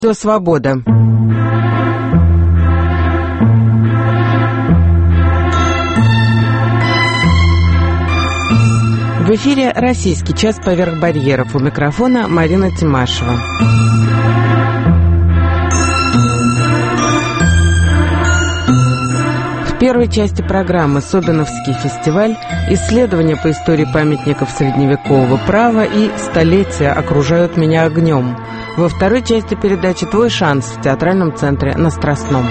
Радио Свобода. В эфире «Российский час поверх барьеров». У микрофона Марина Тимашева. В первой части программы «Собиновский фестиваль», исследования по истории памятников средневекового права и «Столетия окружают меня огнем». Во второй части передачи «Твой шанс» в театральном центре на Страстном.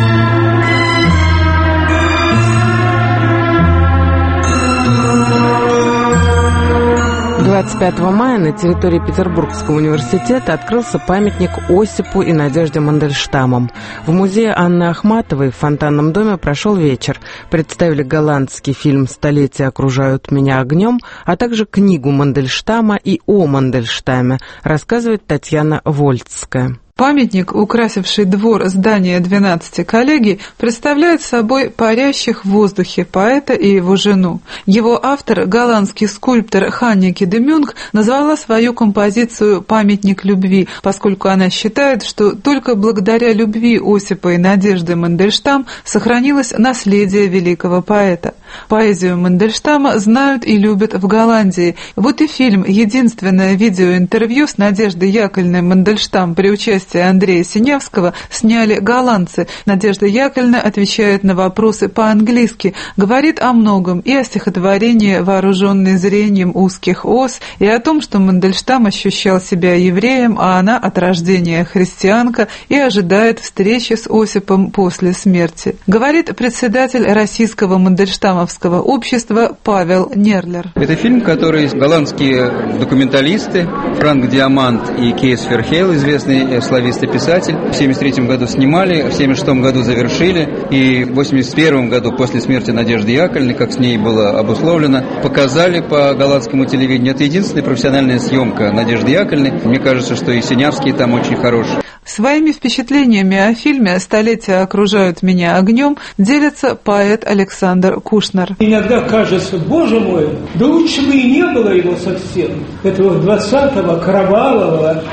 25 мая на территории Петербургского университета открылся памятник Осипу и Надежде Мандельштамам. В музее Анны Ахматовой в Фонтанном доме прошел вечер. Представили голландский фильм «Столетия окружают меня огнем», а также книгу Мандельштама и о Мандельштаме, рассказывает Татьяна Вольцкая. Памятник, украсивший двор здания 12 коллегий, представляет собой парящих в воздухе поэта и его жену. Его автор, голландский скульптор Ханнеке де Мюнх, назвала свою композицию «Памятник любви», поскольку она считает, что только благодаря любви Осипа и Надежды Мандельштам сохранилось наследие великого поэта. Поэзию Мандельштама знают и любят в Голландии. Вот и фильм «Единственное видеоинтервью» с Надеждой Яковлевной Мандельштам при участии Андрея Синявского сняли голландцы. Надежда Яковлевна отвечает на вопросы по-английски, говорит о многом, и о стихотворении «Вооруженный зрением узких ос», и о том, что Мандельштам ощущал себя евреем, а она от рождения христианка, и ожидает встречи с Осипом после смерти. Говорит председатель Российского Мандельштамовского общества Павел Нерлер. Это фильм, который голландские документалисты Франк Диамант и Кейс Ферхейл, известный славист и писатель, в 1973 году снимали, в 1976 году завершили, и в 1981 году, после смерти Надежды Яковлевны, как с ней было обусловлено, показали по голландскому телевидению. Это единственная профессиональная съемка Надежды Яковлевны. Мне кажется, что и Синявский там очень хорош. Своими впечатлениями о фильме «Столетия окружают меня огнем» делится поэт Александр Кушнер. Иногда кажется, боже мой, да лучше бы и не было его совсем, этого 20-го кровавого,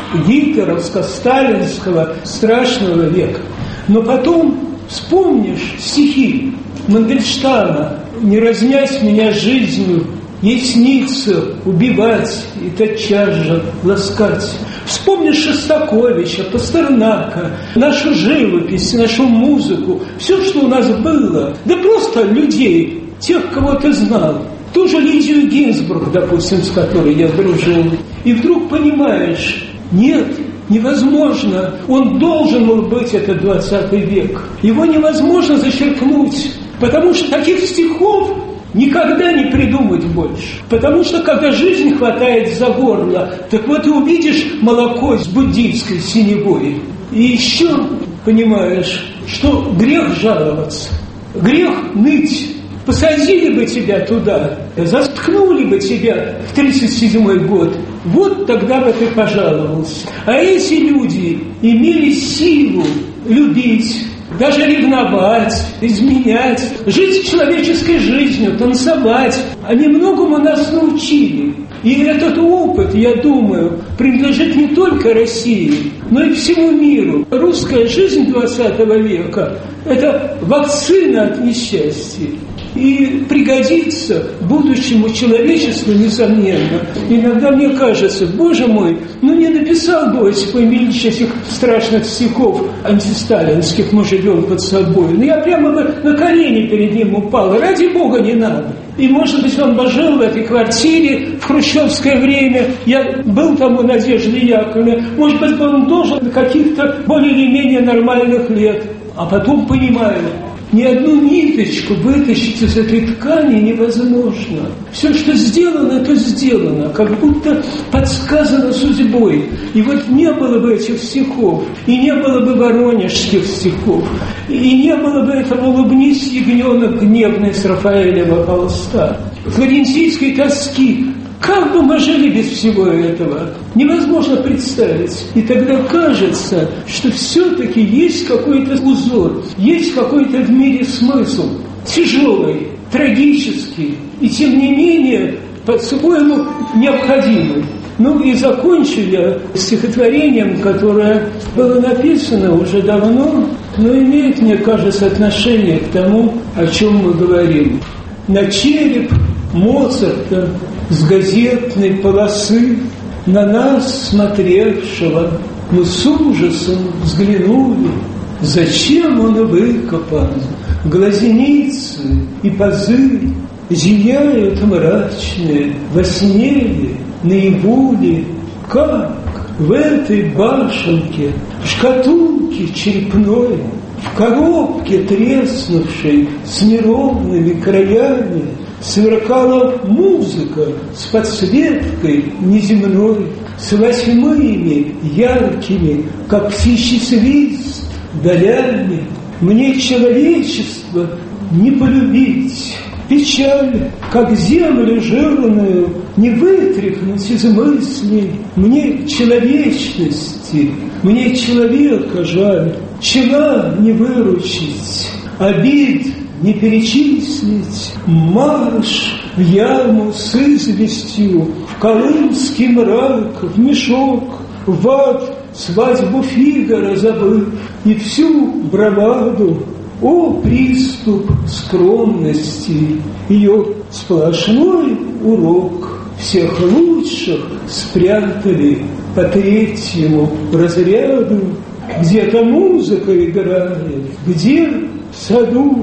гитлеровско-сталинского страшного века. Но потом вспомнишь стихи Мандельштама: «Не разнясь меня жизнью, ей снится убивать и тотчас же ласкать». Вспомнишь Шостаковича, Пастернака, нашу живопись, нашу музыку, все, что у нас было, да просто людей, тех, кого ты знал. Ту же Лидию Гинзбург, допустим, с которой я дружил. И вдруг понимаешь, нет, невозможно, он должен был быть, этот 20 век. Его невозможно зачеркнуть, потому что таких стихов никогда не придумать больше. Потому что, когда жизнь хватает за горло, так вот и увидишь молоко с буддийской синевой. И еще понимаешь, что грех жаловаться, грех ныть. Посадили бы тебя туда, заткнули бы тебя в 1937 год, вот тогда бы ты пожаловался. А эти люди имели силу любить, даже ревновать, изменять, жить человеческой жизнью, танцевать. Они многому нас научили. И этот опыт, я думаю, принадлежит не только России, но и всему миру. Русская жизнь 20 века – это вакцина от несчастья. И пригодится будущему человечеству, несомненно. Иногда мне кажется, боже мой, не написал бы Осип Емельянович этих страшных стихов антисталинских «Мы живем под собой». Я прямо бы на колени перед ним упал. Ради Бога, не надо. И, может быть, он бы жил в этой квартире в хрущевское время. Я был там у Надежды Яковлевны. Может быть, он дожил до каких-то более или менее нормальных лет. А потом понимаю, ни одну ниточку вытащить из этой ткани невозможно. Все, что сделано, то сделано, как будто подсказано судьбой. И вот не было бы этих стихов, и не было бы воронежских стихов, и не было бы этого «Улыбнись, ягненок гневный» с Рафаэлева холста, флорентийской тоски. Как бы мы жили без всего этого? Невозможно представить. И тогда кажется, что все-таки есть какой-то узор, есть какой-то в мире смысл. Тяжелый, трагический и, тем не менее, по-своему необходимый. Ну и закончу я стихотворением, которое было написано уже давно, но имеет, мне кажется, отношение к тому, о чем мы говорим. На череп Моцарта с газетной полосы, на нас смотревшего, мы с ужасом взглянули, зачем он выкопан, глазеницы и пазы зияют мрачные, во сне ли, наяву ли, как в этой башенке, в шкатулке черепной, в коробке треснувшей с неровными краями сверкала музыка с подсветкой неземной, с восьмыми яркими, как птичий свист, долями. Мне человечество не полюбить, печаль, как землю жирную, не вытряхнуть из мыслей. Мне человечности, мне человека жаль, чела не выручить, обид не перечислить. Марш в яму с известью, в колымский мрак, в мешок, в ад свадьбу Фигара забыв, и всю браваду. О, приступ скромности, ее сплошной урок. Всех лучших спрятали по третьему разряду. Где-то музыка играет, где в саду,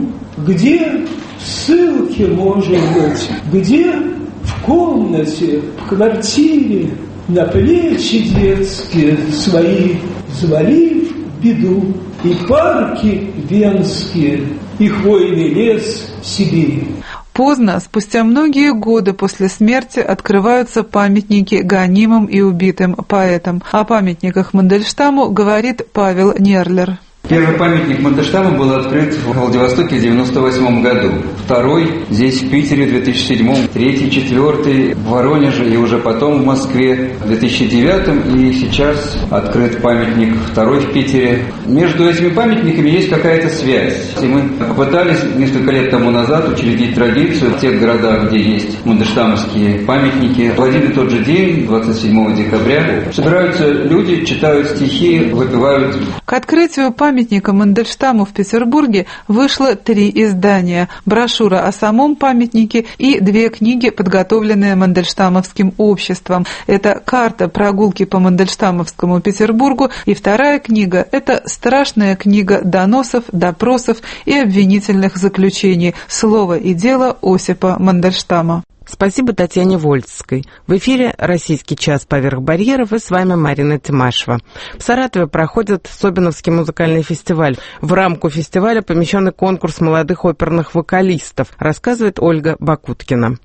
где в ссылке, может быть, где в комнате, в квартире, на плечи детские свои, взвалив беду. И парки венские, и хвойный лес Сибири. Поздно, спустя многие годы после смерти, открываются памятники гонимым и убитым поэтам. О памятниках Мандельштаму говорит Павел Нерлер. Первый памятник Мандельштаму был открыт в Владивостоке в 1998 году. Второй здесь, в Питере, в 2007, третий, четвертый в Воронеже и уже потом в Москве в 2009. И сейчас открыт памятник второй в Питере. Между этими памятниками есть какая-то связь. И мы попытались несколько лет тому назад учредить традицию в тех городах, где есть мандельштамовские памятники. В один и тот же день, 27 декабря, собираются люди, читают стихи, выпивают. К открытию памятника Мандельштаму в Петербурге вышло 3 издания: брошюра о самом памятнике и 2 книги, подготовленные Мандельштамовским обществом. Это «Карта прогулки по Мандельштамовскому Петербургу», и вторая книга – это страшная книга доносов, допросов и обвинительных заключений «Слово и дело Осипа Мандельштама». Спасибо Татьяне Вольцкой. В эфире «Российский час поверх барьеров», и с вами Марина Тимашева. В Саратове проходит Собиновский музыкальный фестиваль. В рамку фестиваля помещенный конкурс молодых оперных вокалистов, рассказывает Ольга Бакуткина.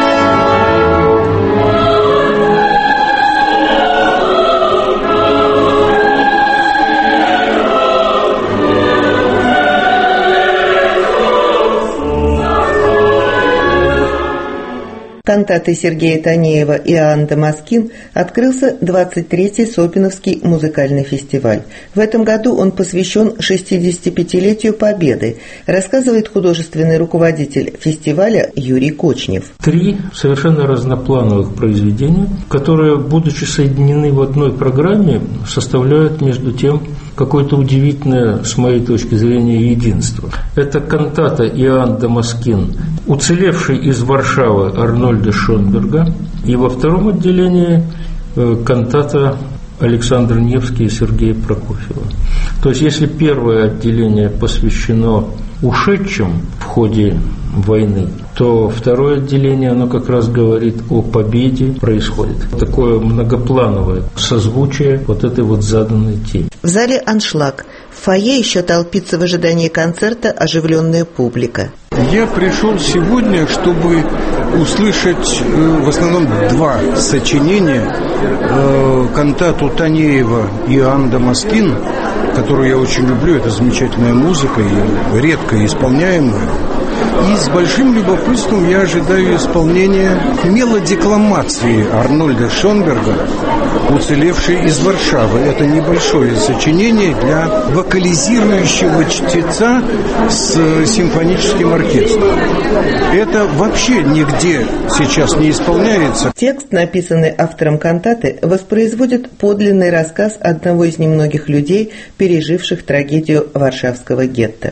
Кантатой Сергея Танеева «Иоанн Дамаскин» открылся 23-й Собиновский музыкальный фестиваль. В этом году он посвящен 65-летию Победы, рассказывает художественный руководитель фестиваля Юрий Кочнев. 3 совершенно разноплановых произведения, которые, будучи соединены в одной программе, составляют между тем какое-то удивительное, с моей точки зрения, единство. Это кантата «Иоанн Дамаскин», уцелевший из Варшавы Арнольда Шонберга, и во втором отделении кантата Александра Невский и Сергея Прокофьева. То есть, если первое отделение посвящено ушедшим в ходе войны, то второе отделение, оно как раз говорит о победе, происходит. Такое многоплановое созвучие вот этой вот заданной теме. В зале аншлаг. В фойе еще толпится в ожидании концерта оживленная публика. Я пришел сегодня, чтобы услышать в основном 2 сочинения. Кантату Танеева «Иоанн Дамаскин», которую я очень люблю, это замечательная музыка и редко исполняемая. И с большим любопытством я ожидаю исполнения мелодекламации Арнольда Шонберга, уцелевшей из Варшавы. Это небольшое сочинение для вокализирующего чтеца с симфоническим оркестром. Это вообще нигде сейчас не исполняется. Текст, написанный автором кантаты, воспроизводит подлинный рассказ одного из немногих людей, переживших трагедию Варшавского гетто.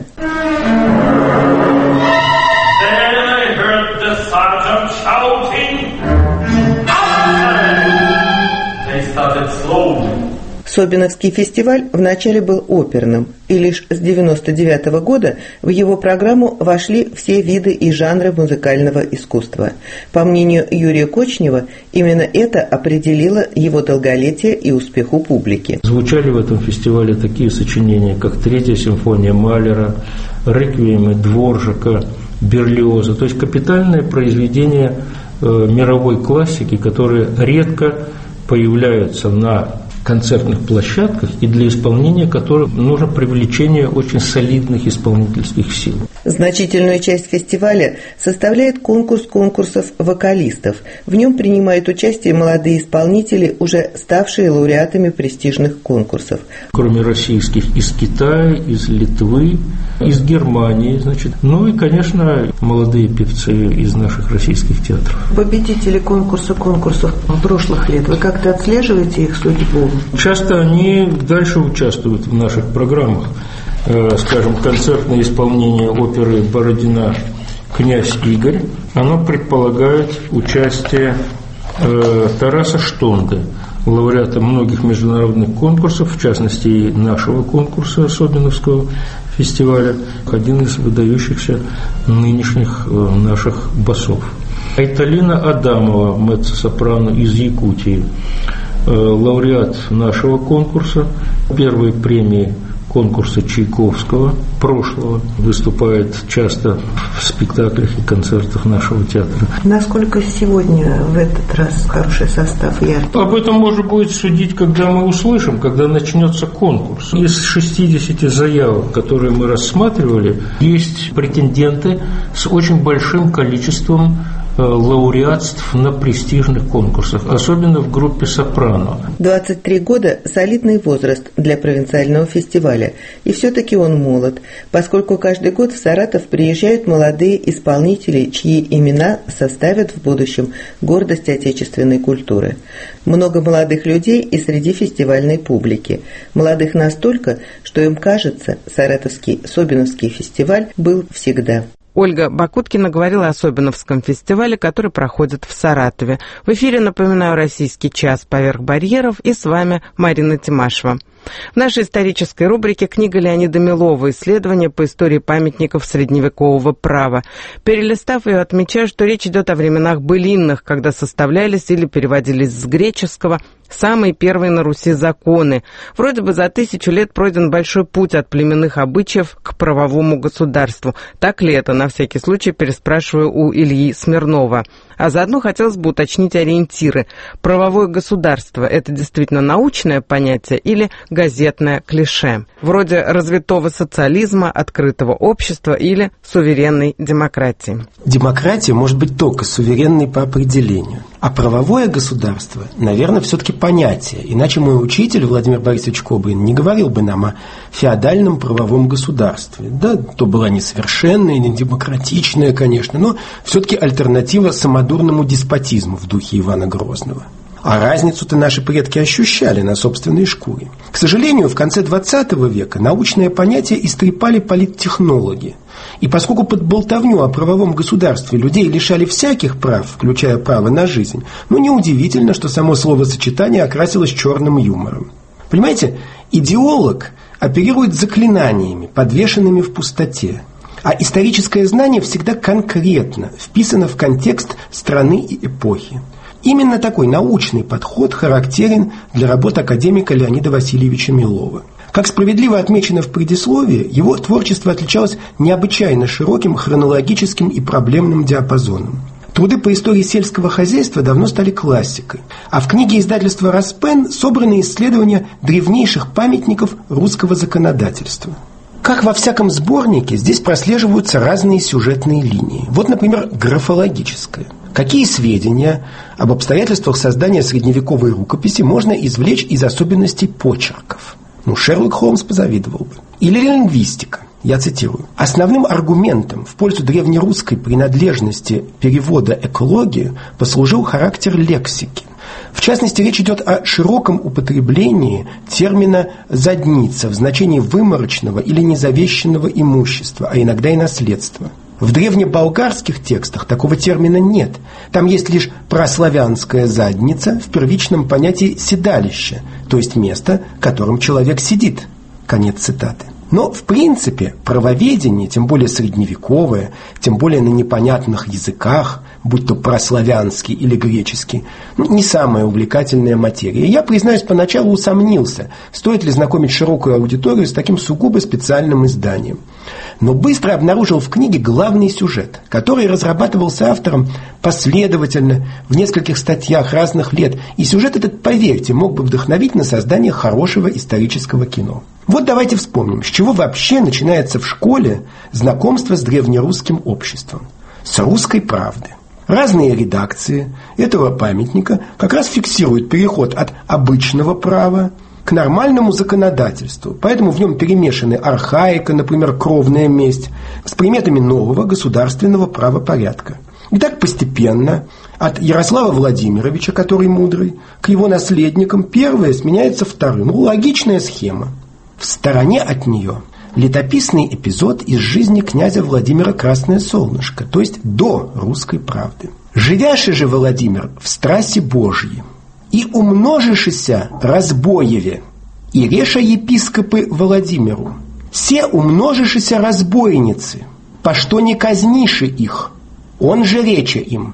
Собиновский фестиваль вначале был оперным, и лишь с 1999 года в его программу вошли все виды и жанры музыкального искусства. По мнению Юрия Кочнева, именно это определило его долголетие и успех у публики. Звучали в этом фестивале такие сочинения, как «Третья симфония Малера», «Реквиемы» Дворжака, «Берлиоза», то есть капитальные произведения мировой классики, которые редко появляются на концертных площадках и для исполнения которых нужно привлечение очень солидных исполнительских сил. Значительную часть фестиваля составляет конкурс конкурсов вокалистов. В нем принимают участие молодые исполнители, уже ставшие лауреатами престижных конкурсов. Кроме российских, из Китая, из Литвы, из Германии, ну и, конечно, молодые певцы из наших российских театров. Победители конкурсов прошлых лет, вы как-то отслеживаете их судьбу? Часто они дальше участвуют в наших программах. Скажем, концертное исполнение оперы Бородина «Князь Игорь», оно предполагает участие Тараса Штонды, лауреата многих международных конкурсов, в частности и нашего конкурса Собиновского фестиваля, один из выдающихся нынешних наших басов. Айталина Адамова, меццо-сопрано из Якутии, лауреат нашего конкурса, первой премии конкурса Чайковского прошлого, выступает часто в спектаклях и концертах нашего театра. Насколько сегодня в этот раз хороший состав, яркий? Об этом можно будет судить, когда мы услышим, когда начнется конкурс. Из 60 заявок, которые мы рассматривали, есть претенденты с очень большим количеством лауреатств на престижных конкурсах, особенно в группе сопрано. 23 года – солидный возраст для провинциального фестиваля, и все-таки он молод, поскольку каждый год в Саратов приезжают молодые исполнители, чьи имена составят в будущем гордость отечественной культуры. Много молодых людей и среди фестивальной публики. Молодых настолько, что им кажется, Саратовский Собиновский фестиваль был всегда. Ольга Бакуткина говорила о Собиновском фестивале, который проходит в Саратове. В эфире, напоминаю, «Российский час. Поверх барьеров», и с вами Марина Тимашева. В нашей исторической рубрике книга Леонида Милова «Исследования по истории памятников средневекового права». Перелистав ее, отмечаю, что речь идет о временах былинных, когда составлялись или переводились с греческого самые первые на Руси законы. Вроде бы за 1000 лет пройден большой путь от племенных обычаев к правовому государству. Так ли это? На всякий случай переспрашиваю у Ильи Смирнова. А заодно хотелось бы уточнить ориентиры. Правовое государство – это действительно научное понятие или газетное клише? Вроде развитого социализма, открытого общества или суверенной демократии? Демократия может быть только суверенной по определению. А правовое государство, наверное, все-таки понятие. Иначе мой учитель Владимир Борисович Кобрин не говорил бы нам о феодальном правовом государстве. Да, то была несовершенная, не демократичная, конечно, но все-таки альтернатива самодурному деспотизму в духе Ивана Грозного. А разницу-то наши предки ощущали на собственной шкуре. К сожалению, в конце XX века научное понятие истрепали политтехнологи. И поскольку под болтовню о правовом государстве людей лишали всяких прав, включая право на жизнь, неудивительно, что само словосочетание окрасилось черным юмором. Понимаете, идеолог оперирует заклинаниями, подвешенными в пустоте. А историческое знание всегда конкретно вписано в контекст страны и эпохи. Именно такой научный подход характерен для работ академика Леонида Васильевича Милова. Как справедливо отмечено в предисловии, его творчество отличалось необычайно широким хронологическим и проблемным диапазоном. Труды по истории сельского хозяйства давно стали классикой, а в книге издательства «Распен» собраны исследования древнейших памятников русского законодательства. Как во всяком сборнике, здесь прослеживаются разные сюжетные линии. Вот, например, графологическая. Какие сведения об обстоятельствах создания средневековой рукописи можно извлечь из особенностей почерков? Шерлок Холмс позавидовал бы. Или лингвистика. Я цитирую. «Основным аргументом в пользу древнерусской принадлежности перевода «экологии» послужил характер лексики. В частности, речь идет о широком употреблении термина «задница» в значении выморочного или незавещенного имущества, а иногда и наследства. В древнеболгарских текстах такого термина нет. Там есть лишь прославянская задница в первичном понятии седалище, то есть место, в котором человек сидит». Конец цитаты. Но, в принципе, правоведение, тем более средневековое, тем более на непонятных языках, будь то прославянский или греческий, не самая увлекательная материя. Я, признаюсь, поначалу усомнился, стоит ли знакомить широкую аудиторию с таким сугубо специальным изданием. Но быстро обнаружил в книге главный сюжет, который разрабатывался автором последовательно в нескольких статьях разных лет. И сюжет этот, поверьте, мог бы вдохновить на создание хорошего исторического кино. Вот давайте вспомним, с чего вообще начинается в школе знакомство с древнерусским обществом. С «Русской правды». Разные редакции этого памятника как раз фиксируют переход от обычного права к нормальному законодательству. Поэтому в нем перемешаны архаика, например, кровная месть, с приметами нового государственного правопорядка. И так постепенно от Ярослава Владимировича, который мудрый, к его наследникам первое сменяется вторым. Логичная схема. В стороне от нее летописный эпизод из жизни князя Владимира Красное Солнышко, то есть до «Русской правды». «Живяши же, Владимир, в страсти Божьей, и умножишися разбоеве, и реша епископы Владимиру, се умножишися разбойницы, по что не казниши их, он же рече им,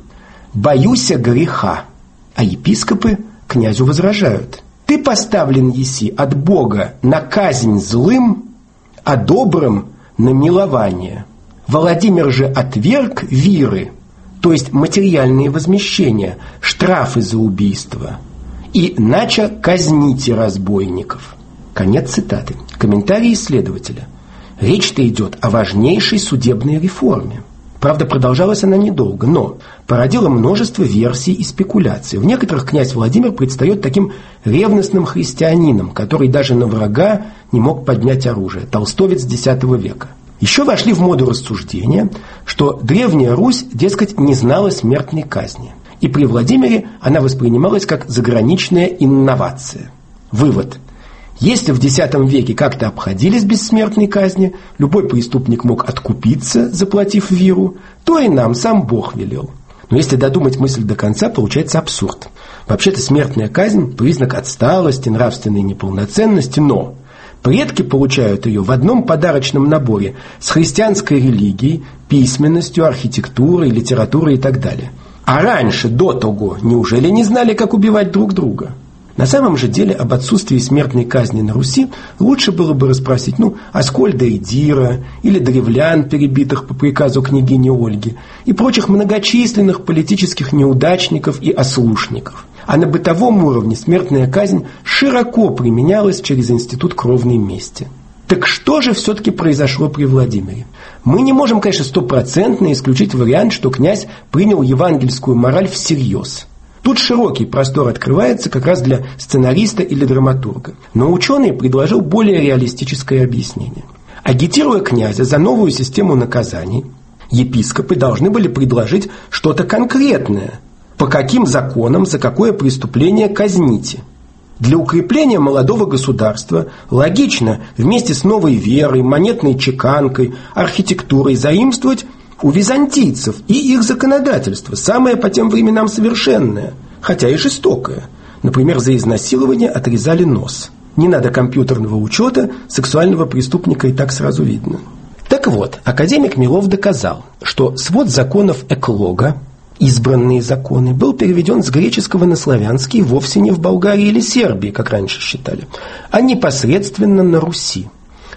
боюся греха». А епископы князю возражают: «Ты поставлен еси от Бога на казнь злым, а добрым на милование. Владимир же отверг виры, то есть материальные возмещения, штрафы за убийство, и нача казните разбойников». Конец цитаты. Комментарий исследователя. Речь-то идет о важнейшей судебной реформе. Правда, продолжалась она недолго, но породила множество версий и спекуляций. В некоторых князь Владимир предстает таким ревностным христианином, который даже на врага не мог поднять оружие. Толстовец X века. Еще вошли в моду рассуждения, что Древняя Русь, дескать, не знала смертной казни. И при Владимире она воспринималась как заграничная инновация. Вывод. Если в X веке как-то обходились без смертной казни, любой преступник мог откупиться, заплатив виру, то и нам сам Бог велел. Но если додумать мысль до конца, получается абсурд. Вообще-то смертная казнь – признак отсталости, нравственной неполноценности, но предки получают ее в одном подарочном наборе с христианской религией, письменностью, архитектурой, литературой и так далее. А раньше, до того, неужели не знали, как убивать друг друга? На самом же деле об отсутствии смертной казни на Руси лучше было бы расспросить, Аскольда и Дира, или древлян, перебитых по приказу княгини Ольги, и прочих многочисленных политических неудачников и ослушников. А на бытовом уровне смертная казнь широко применялась через институт кровной мести. Так что же все-таки произошло при Владимире? Мы не можем, конечно, стопроцентно исключить вариант, что князь принял евангельскую мораль всерьез. Тут широкий простор открывается как раз для сценариста или драматурга. Но ученый предложил более реалистическое объяснение. Агитируя князя за новую систему наказаний, епископы должны были предложить что-то конкретное. По каким законам, за какое преступление казните? Для укрепления молодого государства логично вместе с новой верой, монетной чеканкой, архитектурой заимствовать у византийцев и их законодательство, самое по тем временам совершенное, хотя и жестокое. Например, за изнасилование отрезали нос. Не надо компьютерного учета, сексуального преступника и так сразу видно. Так вот, академик Милов доказал, что свод законов Эклога, избранные законы, был переведен с греческого на славянский вовсе не в Болгарии или Сербии, как раньше считали, а непосредственно на Руси.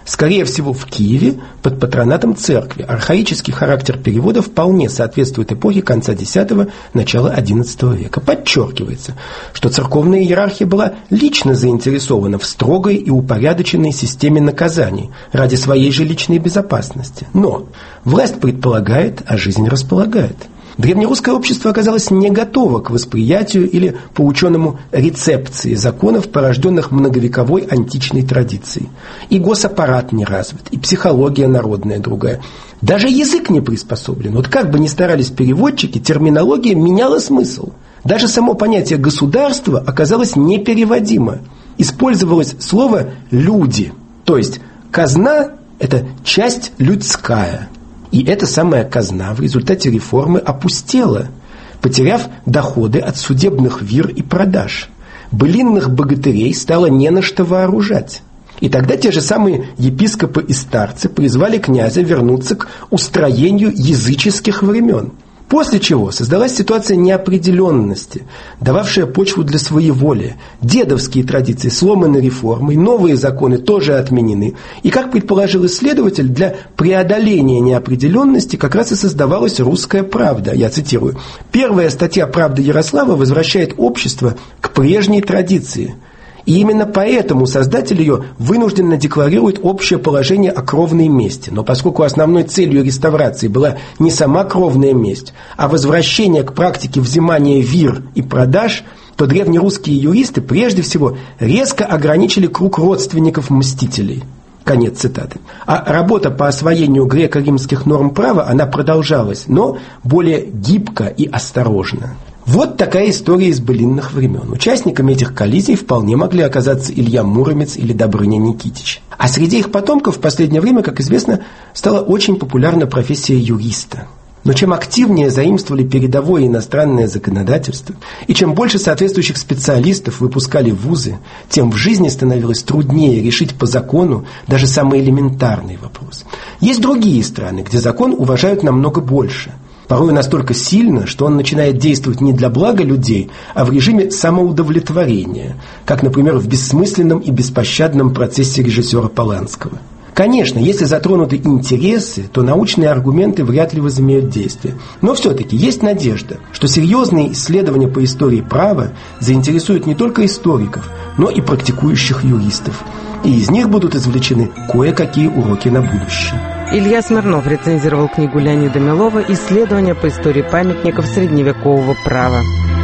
Скорее всего, в Киеве под патронатом церкви. Архаический характер перевода вполне соответствует эпохе конца X – начала XI века. Подчеркивается, что церковная иерархия была лично заинтересована в строгой и упорядоченной системе наказаний ради своей же личной безопасности. Но власть предполагает, а жизнь располагает. Древнерусское общество оказалось не готово к восприятию или, по ученому, рецепции законов, порожденных многовековой античной традицией. И госаппарат не развит, и психология народная другая. Даже язык не приспособлен. Вот как бы ни старались переводчики, терминология меняла смысл. Даже само понятие «государство» оказалось непереводимо. Использовалось слово «люди». То есть казна – это часть людская. И эта самая казна в результате реформы опустела, потеряв доходы от судебных вир и продаж. Былинных богатырей стало не на что вооружать. И тогда те же самые епископы и старцы призвали князя вернуться к устроению языческих времен. После чего создалась ситуация неопределенности, дававшая почву для своеволия. Дедовские традиции сломаны реформой, новые законы тоже отменены. И, как предположил исследователь, для преодоления неопределенности как раз и создавалась «Русская правда». Я цитирую. «Первая статья «Правды Ярослава» возвращает общество к прежней традиции». И именно поэтому создатель ее вынужденно декларирует общее положение о кровной мести. Но поскольку основной целью реставрации была не сама кровная месть, а возвращение к практике взимания вир и продаж, то древнерусские юристы прежде всего резко ограничили круг родственников мстителей. Конец цитаты. А работа по освоению греко-римских норм права, она продолжалась, но более гибко и осторожно. Вот такая история из былинных времен. Участниками этих коллизий вполне могли оказаться Илья Муромец или Добрыня Никитич. А среди их потомков в последнее время, как известно, стала очень популярна профессия юриста. Но чем активнее заимствовали передовое иностранное законодательство, и чем больше соответствующих специалистов выпускали вузы, тем в жизни становилось труднее решить по закону даже самый элементарный вопрос. Есть другие страны, где закон уважают намного больше. Порой настолько сильно, что он начинает действовать не для блага людей, а в режиме самоудовлетворения, как, например, в бессмысленном и беспощадном процессе режиссера Поланского. Конечно, если затронуты интересы, то научные аргументы вряд ли возымеют действие. Но все-таки есть надежда, что серьезные исследования по истории права заинтересуют не только историков, но и практикующих юристов. И из них будут извлечены кое-какие уроки на будущее. Илья Смирнов рецензировал книгу Леонида Милова «Исследования по истории памятников средневекового права».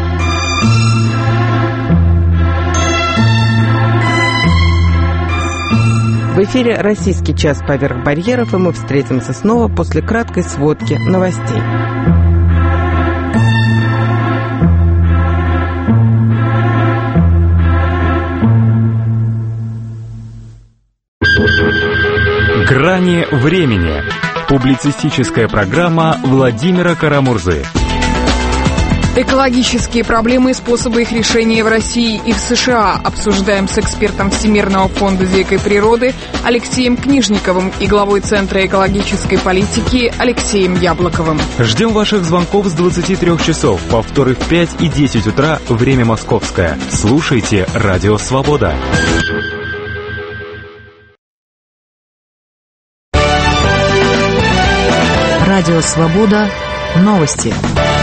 В эфире «Российский час поверх барьеров», и мы встретимся снова после краткой сводки новостей. «Грани времени». Публицистическая программа Владимира Карамурзы. Экологические проблемы и способы их решения в России и в США обсуждаем с экспертом Всемирного фонда дикой природы Алексеем Книжниковым и главой Центра экологической политики Алексеем Яблоковым. Ждем ваших звонков с 23 часов, повторы в 5 и 10 утра, время московское. Слушайте «Радио Свобода». Радио «Свобода». Новости.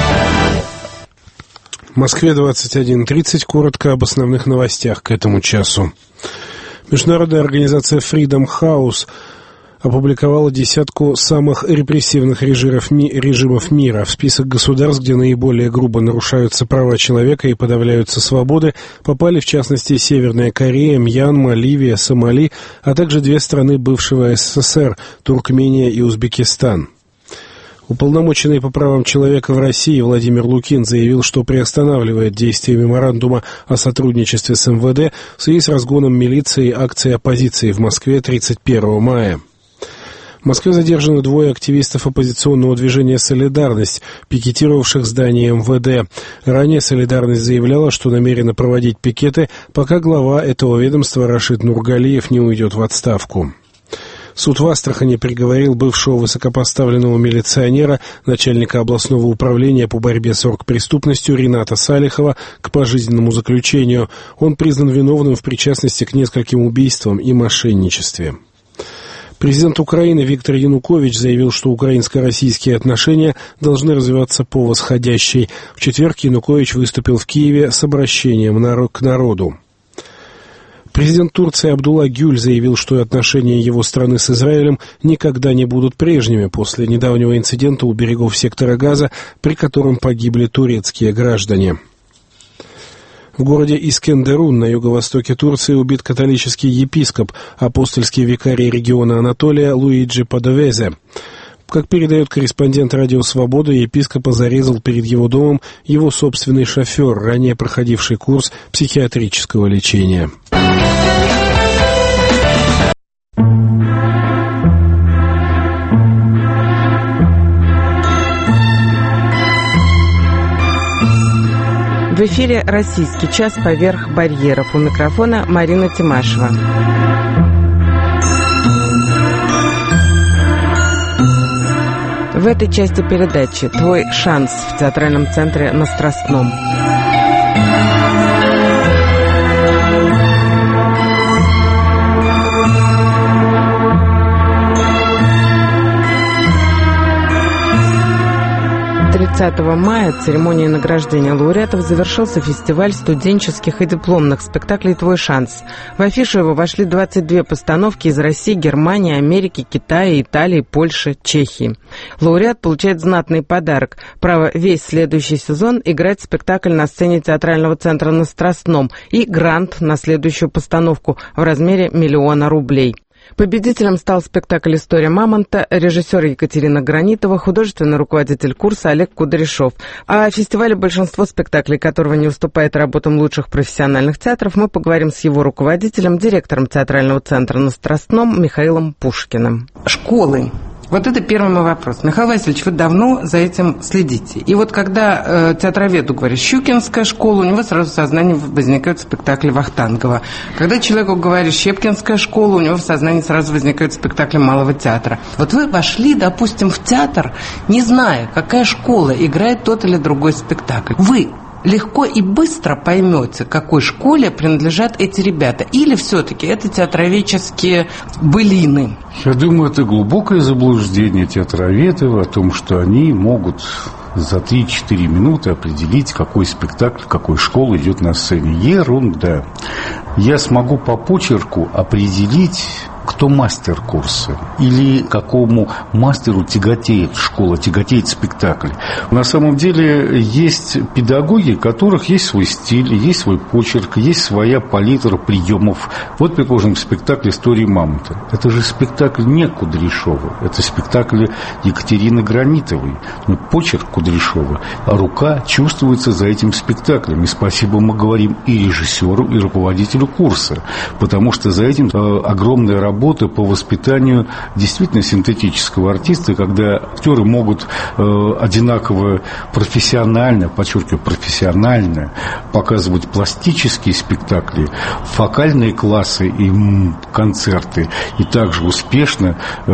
В Москве 21:30. Коротко об основных новостях к этому часу. Международная организация Freedom House опубликовала десятку самых репрессивных режимов мира. В список государств, где наиболее грубо нарушаются права человека и подавляются свободы, попали в частности Северная Корея, Мьянма, Ливия, Сомали, а также две страны бывшего СССР – Туркмения и Узбекистан. Уполномоченный по правам человека в России Владимир Лукин заявил, что приостанавливает действие меморандума о сотрудничестве с МВД в связи с разгоном милиции акции оппозиции в Москве 31 мая. В Москве задержаны двое активистов оппозиционного движения «Солидарность», пикетировавших здание МВД. Ранее «Солидарность» заявляла, что намерена проводить пикеты, пока глава этого ведомства Рашид Нургалиев не уйдет в отставку. Суд в Астрахани приговорил бывшего высокопоставленного милиционера, начальника областного управления по борьбе с оргпреступностью Рината Салихова к пожизненному заключению. Он признан виновным в причастности к нескольким убийствам и мошенничестве. Президент Украины Виктор Янукович заявил, что украинско-российские отношения должны развиваться по восходящей. В четверг Янукович выступил в Киеве с обращением к народу. Президент Турции Абдулла Гюль заявил, что отношения его страны с Израилем никогда не будут прежними после недавнего инцидента у берегов сектора Газа, при котором погибли турецкие граждане. В городе Искендерун на юго-востоке Турции убит католический епископ, апостольский викарий региона Анатолия Луиджи Падовезе. Как передает корреспондент «Радио Свобода», епископа зарезал перед его домом его собственный шофер, ранее проходивший курс психиатрического лечения. В эфире «Российский час. Поверх барьеров». У микрофона Марина Тимашева. В этой части передачи «Твой шанс» в театральном центре на Страстном. Мая церемонией награждения лауреатов завершился фестиваль студенческих и дипломных спектаклей «Твой шанс». В афишу его вошли 22 постановки из России, Германии, Америки, Китая, Италии, Польши, Чехии. Лауреат получает знатный подарок – право весь следующий сезон играть спектакль на сцене театрального центра на Страстном и грант на следующую постановку в размере 1 000 000 рублей. Победителем стал спектакль «История мамонта», режиссер Екатерина Гранитова, художественный руководитель курса Олег Кудряшов. А о фестивале, большинство спектаклей которого не уступает работам лучших профессиональных театров, мы поговорим с его руководителем, директором театрального центра на Страстном Михаилом Пушкиным. Школы. Вот это первый мой вопрос. Михаил Васильевич, вы давно за этим следите. И вот когда театроведу говорят «Щукинская школа», у него сразу в сознании возникают спектакли Вахтангова. Когда человеку говорят «Щепкинская школа», у него в сознании сразу возникают спектакли Малого театра. Вот вы вошли, допустим, в театр, не зная, какая школа играет тот или другой спектакль. Вы легко и быстро поймете, какой школе принадлежат эти ребята. Или все-таки это театроведческие былины? Я думаю, это глубокое заблуждение театроведов о том, что они могут за 3-4 минуты определить, какой спектакль, какой школы идет на сцене. Ерунда. Я смогу по почерку определить, кто мастер курса или какому мастеру тяготеет школа, тяготеет спектакль. На самом деле есть педагоги, у которых есть свой стиль, есть свой почерк, есть своя палитра приемов. Вот, предположим, спектакль «История мамонта». Это же спектакль не Кудряшова, это спектакль Екатерины Гранитовой. Но почерк Кудряшова, а рука чувствуется за этим спектаклем. И спасибо мы говорим и режиссеру, и руководителю курса, потому что за этим огромная работа по воспитанию действительно синтетического артиста, когда актеры могут одинаково профессионально, подчеркиваю, профессионально показывать пластические спектакли, вокальные классы и концерты, и также успешно,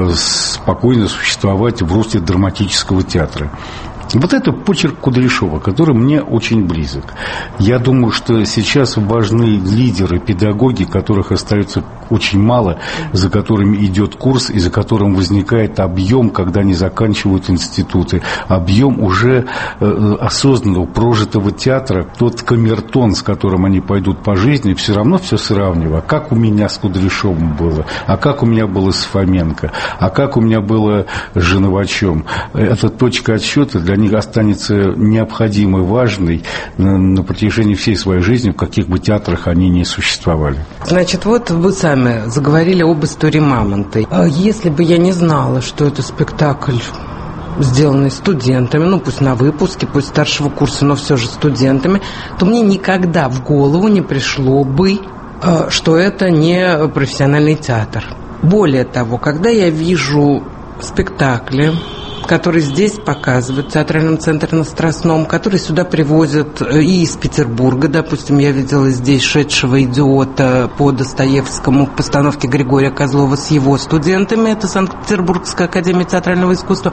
спокойно существовать в русте драматического театра. Вот это почерк Кудряшова, который мне очень близок. Я думаю, что сейчас важны лидеры, педагоги, которых остается очень мало, за которыми идет курс и за которым возникает объем, когда они заканчивают институты. Объем уже осознанного, прожитого театра, тот камертон, с которым они пойдут по жизни, все равно все сравнивая. Как у меня с Кудряшовым было, а как у меня было с Фоменко, а как у меня было с Женовачем. Эта точка отсчета для них останется необходимой, важной на протяжении всей своей жизни, в каких бы театрах они ни существовали. Значит, вот вы сами заговорили об «Истории мамонта». Если бы я не знала, что это спектакль, сделанный студентами, ну пусть на выпуске, пусть старшего курса, но все же студентами, то мне никогда в голову не пришло бы, что это не профессиональный театр. Более того, когда я вижу спектакли, которые здесь показывают в театральном центре на Страстном, которые сюда привозят и из Петербурга. Допустим, я видела здесь «Шедшего идиота» по Достоевскому в постановке Григория Козлова с его студентами, это Санкт-Петербургская академия театрального искусства,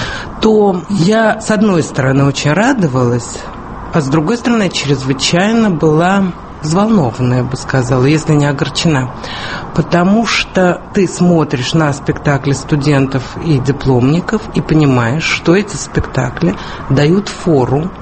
то я, с одной стороны, очень радовалась, а с другой стороны, чрезвычайно была взволнована, я бы сказала, если не огорчена. Потому что ты смотришь на спектакли студентов и дипломников и понимаешь, что эти спектакли дают фору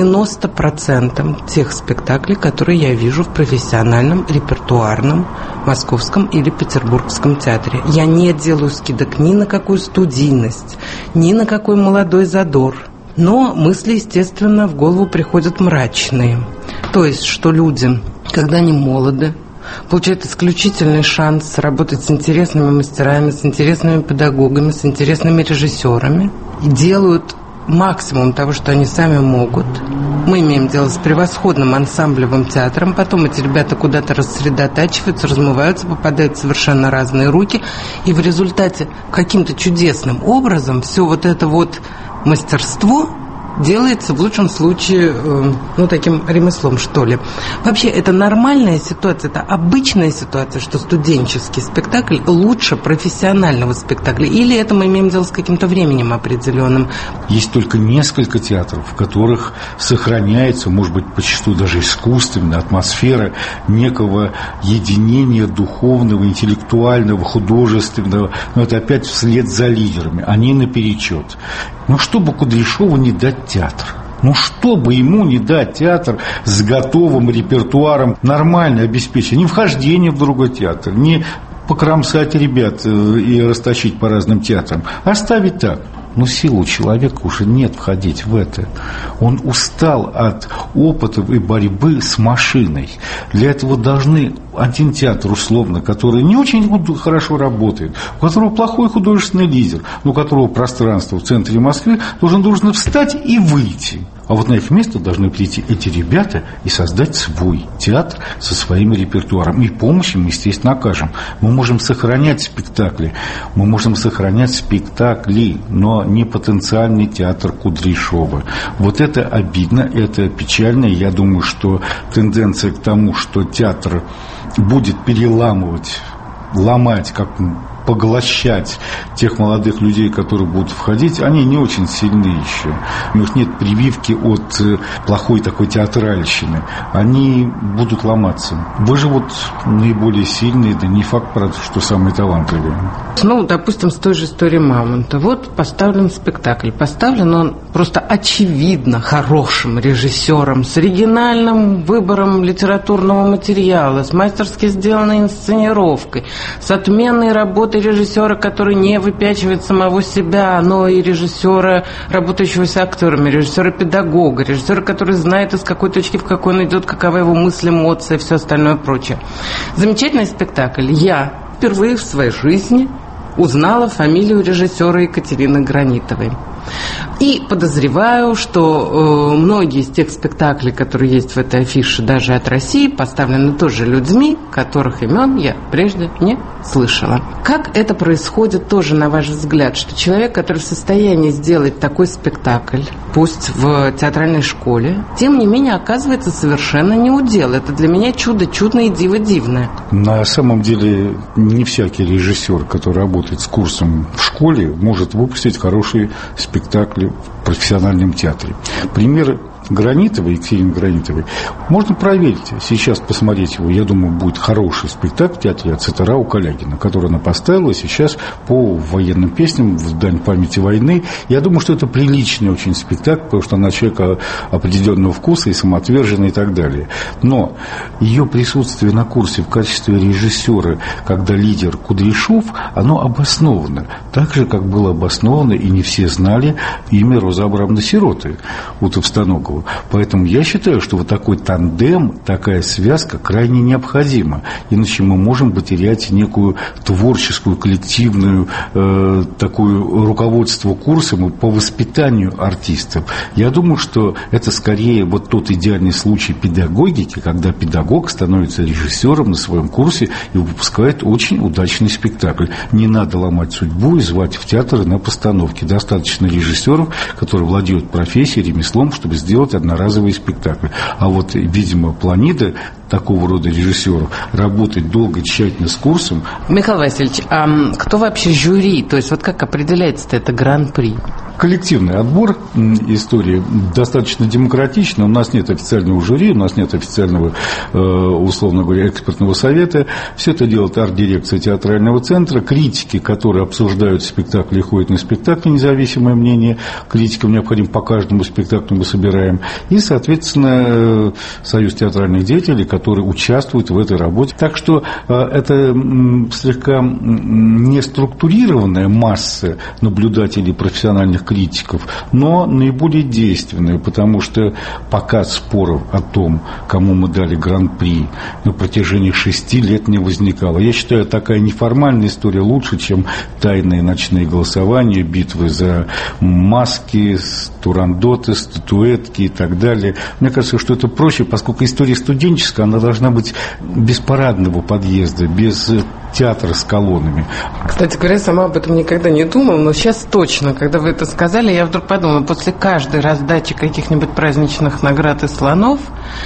90% тех спектаклей, которые я вижу в профессиональном, репертуарном московском или петербургском театре. Я не делаю скидок ни на какую студийность, ни на какой молодой задор. Но мысли, естественно, в голову приходят мрачные. То есть, что люди, когда они молоды, получают исключительный шанс работать с интересными мастерами, с интересными педагогами, с интересными режиссерами и делают максимум того, что они сами могут. Мы имеем дело с превосходным ансамблевым театром, потом эти ребята куда-то рассредотачиваются, размываются, попадают в совершенно разные руки, и в результате каким-то чудесным образом все вот это вот мастерство делается в лучшем случае, таким ремеслом, что ли. Вообще, это нормальная ситуация, это обычная ситуация, что студенческий спектакль лучше профессионального спектакля? Или это мы имеем дело с каким-то временем определенным? Есть только несколько театров, в которых сохраняется, может быть, почти даже искусственная атмосфера некого единения духовного, интеллектуального, художественного. Но это опять вслед за лидерами. Они наперечет. Но чтобы Кудряшову не дать театр? Чтобы ему не дать театр с готовым репертуаром, нормально обеспечить, не вхождение в другой театр, не покромсать ребят и растащить по разным театрам, оставить так. Но сил у человека уже нет входить в это. Он устал от опытов и борьбы с машиной. Для этого должны один театр, условно, который не очень хорошо работает, у которого плохой художественный лидер, но у которого пространство в центре Москвы, должен встать и выйти. А вот на их место должны прийти эти ребята и создать свой театр со своим репертуаром. И помощь им, естественно, окажем. Мы можем сохранять спектакли, но не потенциальный театр Кудряшова. Вот это обидно, это печально. Я думаю, что тенденция к тому, что театр будет ломать, поглощать тех молодых людей, которые будут входить, они не очень сильны еще. У них нет прививки от плохой такой театральщины. Они будут ломаться. Выживут наиболее сильные, да не факт, правда, что самые талантливые. Допустим, с той же историей «Мамонта». Вот поставлен спектакль. Поставлен он просто очевидно хорошим режиссером, с оригинальным выбором литературного материала, с мастерски сделанной инсценировкой, с отменной работой режиссера, который не выпячивает самого себя, но и режиссера, работающего с актерами, режиссера-педагога, режиссера, который знает, из какой точки в какой он идет, какова его мысль, эмоция и все остальное прочее. Замечательный спектакль. Я впервые в своей жизни узнала фамилию режиссера Екатерины Гранитовой. И подозреваю, что многие из тех спектаклей, которые есть в этой афише, даже от России, поставлены тоже людьми, которых имен я прежде не слышала. Как это происходит тоже, на ваш взгляд, что человек, который в состоянии сделать такой спектакль, пусть в театральной школе, тем не менее оказывается совершенно не удел? Это для меня чудо чудное и диво дивное. На самом деле не всякий режиссер, который работает с курсом в школе, может выпустить хороший спектакль в профессиональном театре. Пример Гранитовой, Екатерины Гранитовой, можно проверить. Сейчас посмотреть его, я думаю, будет хороший спектакль в театре «Ацетара» у Калягина, который она поставила сейчас по военным песням в дань памяти войны. Я думаю, что это приличный очень спектакль, потому что она человек определенного вкуса и самоотверженный и так далее. Но ее присутствие на курсе в качестве режиссера, когда лидер Кудряшов, оно обосновано. Так же, как было обосновано, и не все знали имя Розы Абрамовны Сироты у Товстоногова. Поэтому я считаю, что вот такой тандем, такая связка крайне необходима. Иначе мы можем потерять некую творческую, коллективную такую руководство курсом по воспитанию артистов. Я думаю, что это скорее вот тот идеальный случай педагогики, когда педагог становится режиссером на своем курсе и выпускает очень удачный спектакль. Не надо ломать судьбу и звать в театр на постановке. Достаточно режиссеров, которые владеют профессией, ремеслом, чтобы сделать одноразовый спектакль. А вот, видимо, планида такого рода режиссеров работать долго, тщательно с курсом. Михаил Васильевич, а кто вообще жюри? То есть вот как определяется это гран-при? коллективный отбор истории, достаточно демократичный. У нас нет официального жюри, у нас нет официального, условно говоря, экспертного совета. Все это делает арт-дирекция театрального центра. Критики, которые обсуждают спектакли и ходят на спектакли, независимое мнение. Критикам необходимо по каждому спектаклю мы собираем. И, соответственно, Союз театральных деятелей, которые участвуют в этой работе. Так что это слегка неструктурированная масса наблюдателей, профессиональных критиков, но наиболее действенная, потому что пока споров о том, кому мы дали гран-при, на протяжении 6 лет не возникало. Я считаю, такая неформальная история лучше, чем тайные ночные голосования, битвы за маски, турандоты, статуэтки и так далее. Мне кажется, что это проще, поскольку история студенческая, она должна быть без парадного подъезда, без театра с колоннами. Кстати говоря, сама об этом никогда не думала, но сейчас точно, когда вы это сказали, я вдруг подумала, после каждой раздачи каких-нибудь праздничных наград и слонов,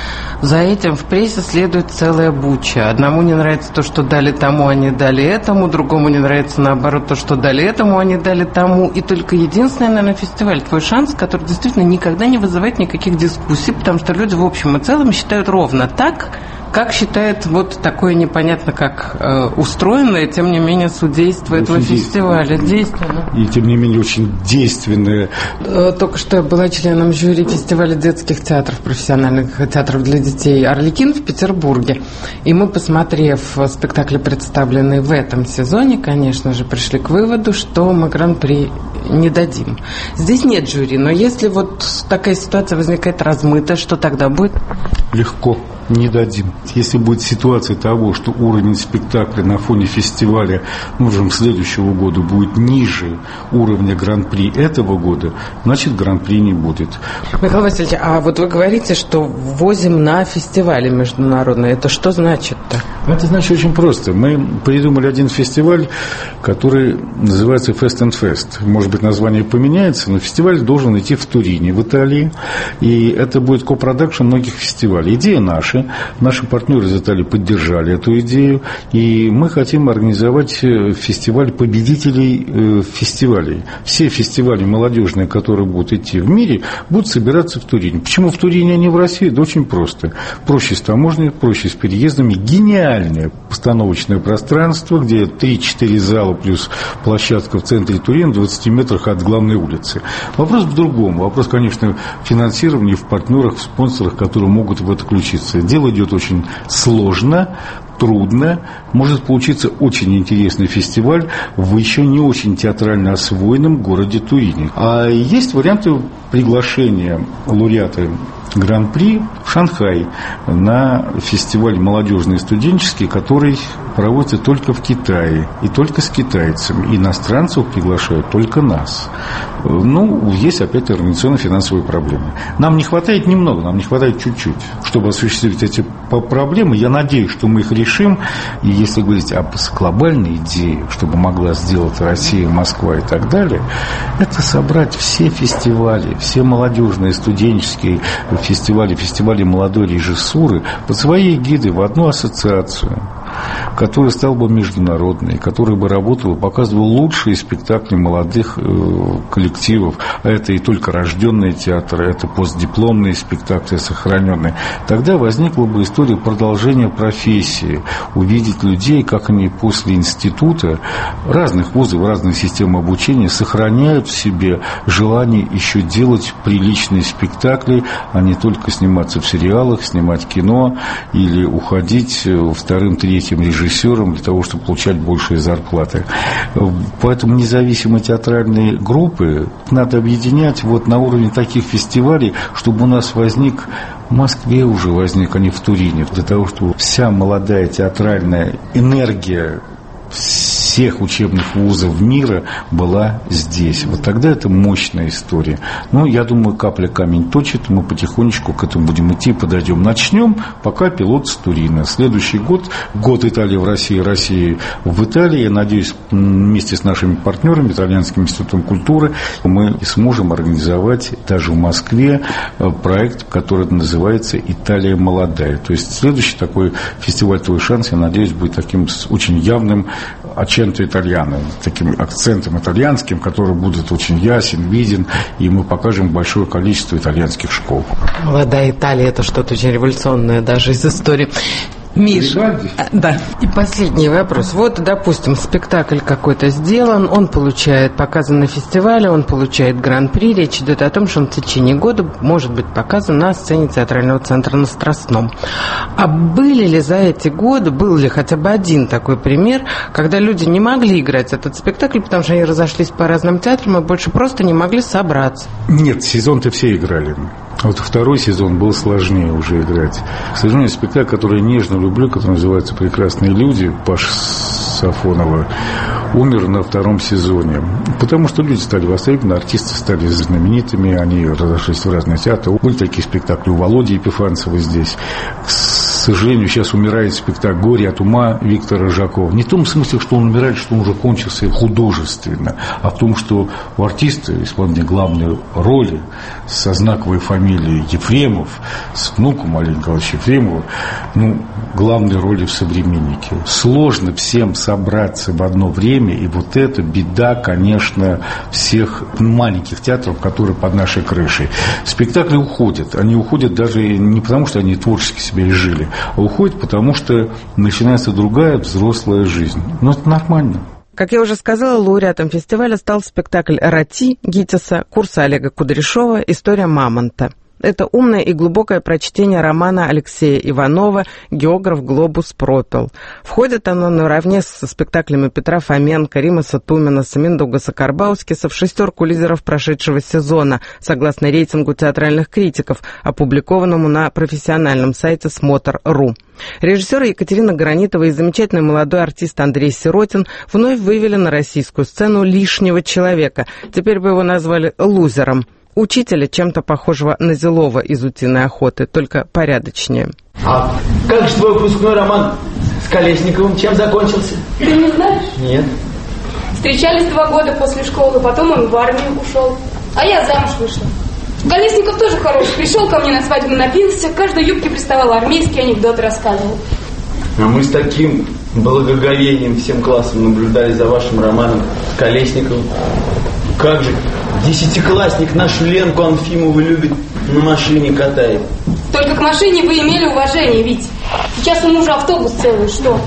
за этим в прессе следует целая буча. Одному не нравится то, что дали тому, они дали этому, другому не нравится, наоборот, то, что дали этому, они дали тому. И только единственный, наверное, фестиваль «Твой шанс», который действительно никогда не вызывает никаких дискуссий, потому что люди в общем и целом считают ровно так, как считает вот такое непонятно как устроенное, тем не менее, судейство этого фестиваля. Действенно. И тем не менее очень действенное. Только что я была членом жюри фестиваля детских театров, профессиональных театров для детей «Арлекин» в Петербурге. И мы, посмотрев спектакли, представленные в этом сезоне, конечно же, пришли к выводу, что мы гран-при не дадим. Здесь нет жюри, но если вот такая ситуация возникает размытая, что тогда будет? Легко. Не дадим. Если будет ситуация того, что уровень спектакля на фоне фестиваля, нужен следующего года будет ниже уровня гран-при этого года, значит, гран-при не будет. Михаил Васильевич, а вот вы говорите, что ввозим на фестивале международные. Это что значит-то? Это значит очень просто. Мы придумали один фестиваль, который называется Fest and Fest. Может быть, название поменяется, но фестиваль должен идти в Турине, в Италии. И это будет копродакшн многих фестивалей. Идея наша. Наши партнеры из Италии поддержали эту идею, и мы хотим организовать фестиваль победителей фестивалей. Все фестивали молодежные, которые будут идти в мире, будут собираться в Турине. Почему в Турине, а не в России? Да очень просто. Проще с таможней, проще с переездами. Гениальное постановочное пространство, где 3-4 зала плюс площадка в центре Турина, в 20 метрах от главной улицы. Вопрос в другом. Вопрос, конечно, в финансировании, в партнерах, в спонсорах, которые могут в это включиться. Дело идет очень сложно, трудно. Может получиться очень интересный фестиваль в еще не очень театрально освоенном городе Турине. А есть варианты приглашения лауреата Гран-при в Шанхай на фестиваль молодежный и студенческий, который проводится только в Китае и только с китайцами. Иностранцев приглашают только нас. Ну, есть опять организационно-финансовые проблемы. Нам не хватает немного, нам не хватает чуть-чуть, чтобы осуществить эти проблемы. Я надеюсь, что мы их решим. И если говорить об глобальной идее, чтобы могла сделать Россия, Москва и так далее, это собрать все фестивали, все молодежные, студенческие фестивали молодой режиссуры под своей эгидой в одну ассоциацию, которая стала бы международной, которая бы работала, показывала лучшие спектакли молодых коллективов. А это и только рожденные театры, это постдипломные спектакли, сохраненные. Тогда возникла бы история продолжения профессии, увидеть людей, как они после института разных вузов, разных систем обучения сохраняют в себе желание еще делать приличные спектакли, а не только сниматься в сериалах, снимать кино или уходить вторым, третьим режиссером для того, чтобы получать большие зарплаты. Поэтому независимые театральные группы надо объединять вот на уровне таких фестивалей, чтобы у нас возник в Москве уже возник, а не в Турине, для того, чтобы вся молодая театральная энергия всех учебных вузов мира была здесь. Вот тогда это мощная история. Ну, я думаю, капля камень точит, мы потихонечку к этому будем идти, подойдем. Начнем пока пилот с Турина. Следующий год, год Италии в России, России в Италии. Я надеюсь, вместе с нашими партнерами, Итальянским институтом культуры, мы сможем организовать даже в Москве проект, который называется «Италия молодая». То есть следующий такой фестиваль «Твой шанс», я надеюсь, будет таким очень явным очагом акценту итальяно, таким акцентом итальянским, который будет очень ясен, виден, и мы покажем большое количество итальянских школ. Молодая Италия – это что-то очень революционное даже из истории. Миша, да. И последний вопрос. Вот, допустим, спектакль какой-то сделан, он показан на фестивале, он получает гран-при. Речь идет о том, что он в течение года может быть показан на сцене театрального центра на Страстном. А были ли за эти годы, был ли хотя бы один такой пример, когда люди не могли играть этот спектакль, потому что они разошлись по разным театрам и больше просто не могли собраться? Нет, сезон-то все играли. Вот второй сезон был сложнее уже играть. К сожалению, спектакль, который я нежно люблю, который называется «Прекрасные люди» Паши Сафонова, умер на втором сезоне. Потому что люди стали востребованы, артисты стали знаменитыми, они разошлись в разные театры. Были такие спектакли у Володи Епифанцева здесь. К сожалению, сейчас умирает спектакль «Горе от ума» Виктора Жакова. Не в том смысле, что он умирает, что он уже кончился художественно, а в том, что у артиста исполнение главной роли со знаковой фамилией Ефремов, с внуком Олега Николаевича Ефремова, главной роли в «Современнике». Сложно всем собраться в одно время, и вот это беда, конечно, всех маленьких театров, которые под нашей крышей. Спектакли уходят. Они уходят даже не потому, что они творчески себя изжили, а уходят потому, что начинается другая взрослая жизнь. Но это нормально. Как я уже сказала, лауреатом фестиваля стал спектакль «Рати» Гитиса, курса Олега Кудряшова «История мамонта». Это умное и глубокое прочтение романа Алексея Иванова «Географ Глобус пропил». Входит оно наравне со спектаклями Петра Фоменко, Римаса Туминаса, Миндаугаса Карбаускиса в шестерку лидеров прошедшего сезона, согласно рейтингу театральных критиков, опубликованному на профессиональном сайте Смотр.ру. Режиссер Екатерина Гранитова и замечательный молодой артист Андрей Сиротин вновь вывели на российскую сцену лишнего человека. Теперь бы его назвали лузером. Учителя, чем-то похожего на Зилова из «Утиной охоты», только порядочнее. А как же твой выпускной роман с Колесниковым чем закончился? Ты не знаешь? Нет. Встречались 2 года после школы, потом он в армию ушел, а я замуж вышла. Колесников тоже хороший, пришел ко мне на свадьбу, напился, к каждой юбке приставал, армейский анекдот рассказывал. А мы с таким благоговением всем классом наблюдали за вашим романом с Колесниковым. Как же, 10-классник нашу Ленку Анфимову любит, на машине катает. Только к машине вы имели уважение, Вить. Сейчас у мужа автобус целый, что?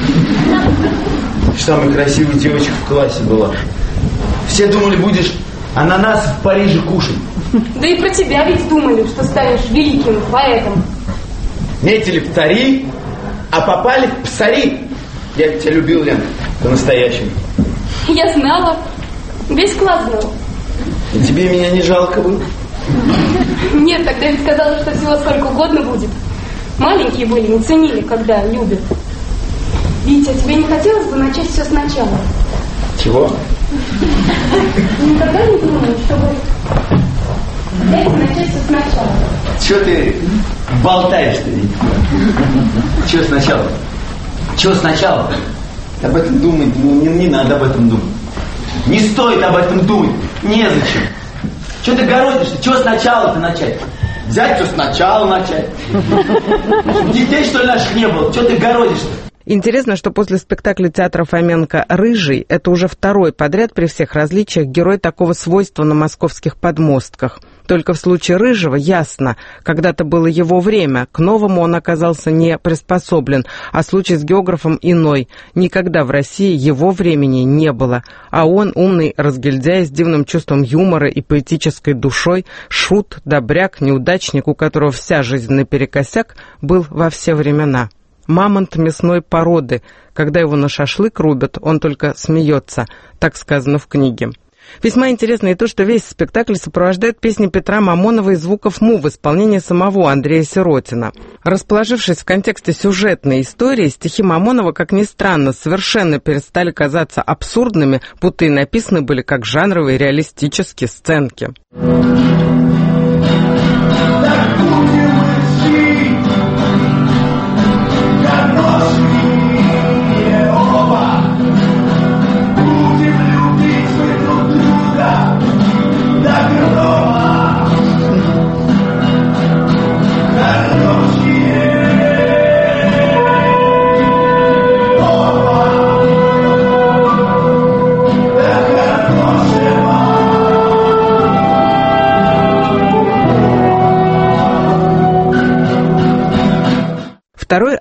Самая красивая девочка в классе была. Все думали, будешь ананас в Париже кушать. Да и про тебя ведь думали, что станешь великим поэтом. Метили в цари, а попали в псари. Я тебя любил, Лен, по-настоящему. Я знала. Весь класс знал. И тебе меня не жалко было? Нет, тогда ведь сказала, что всего сколько угодно будет. Маленькие были, не ценили, когда любят. Витя, тебе не хотелось бы начать все сначала? Чего? Никогда не думал, чтобы начать все сначала. Чего ты болтаешь-то? Чего сначала? Чего сначала? Об этом думать не надо об этом думать. Не стоит об этом думать. Незачем. Чего ты городишься? Чего сначала-то начать? Взять все сначала начать. Детей, что ли, наших не было? Чего ты городишься? Интересно, что после спектакля театра Фоменко «Рыжий» это уже второй подряд при всех различиях герой такого свойства на московских подмостках. Только в случае Рыжего ясно, когда-то было его время, к новому он оказался не приспособлен, а случай с географом иной. Никогда в России его времени не было, а он, умный разгильдяй с дивным чувством юмора и поэтической душой, шут, добряк, неудачник, у которого вся жизнь наперекосяк, был во все времена. Мамонт мясной породы. Когда его на шашлык рубят, он только смеется. Так сказано в книге. Весьма интересно и то, что весь спектакль сопровождает песни Петра Мамонова и звуков МУ в исполнении самого Андрея Сиротина. Расположившись в контексте сюжетной истории, стихи Мамонова, как ни странно, совершенно перестали казаться абсурдными, будто и написаны были как жанровые реалистические сценки.